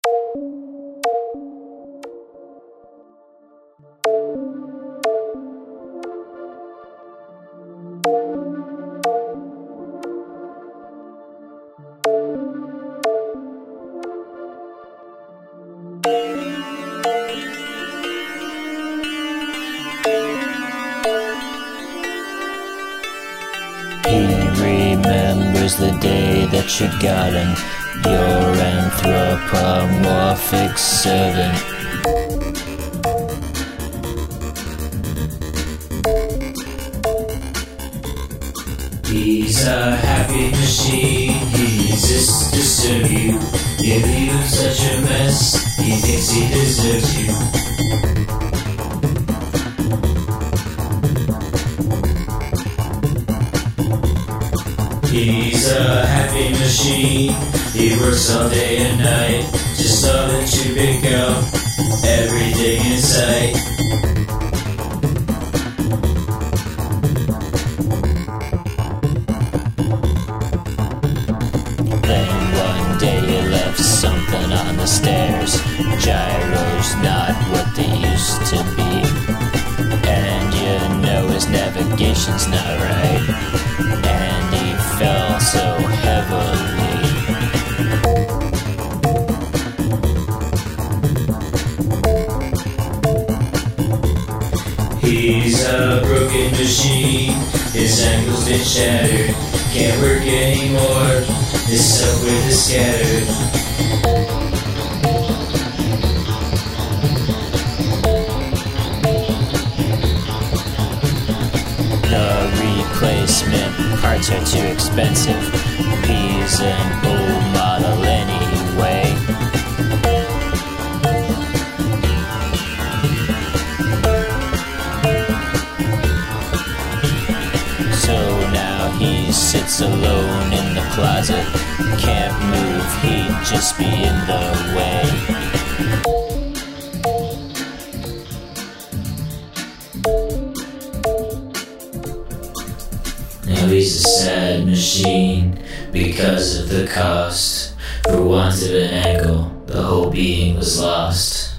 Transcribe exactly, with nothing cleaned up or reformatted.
He remembers the day that you got him, your anthropomorphic servant. He's a happy machine, he exists to serve you. You leave such a mess, he thinks he deserves you. He's a happy machine, he works all day and night, just so that you pick up everything in sight. Then one day you left something on the stairs. Gyro's not what they used to be, and you know his navigation's not right, and he fell so heavily. He's a broken machine, his ankle's been shattered, can't work anymore, his subway is scattered. The replacement parts are too expensive. He's an old model anyway. So now he sits alone in the closet. Can't move, he'd just be in the way. Now he's a sad machine because of the cost. For want of an ankle, the whole being was lost.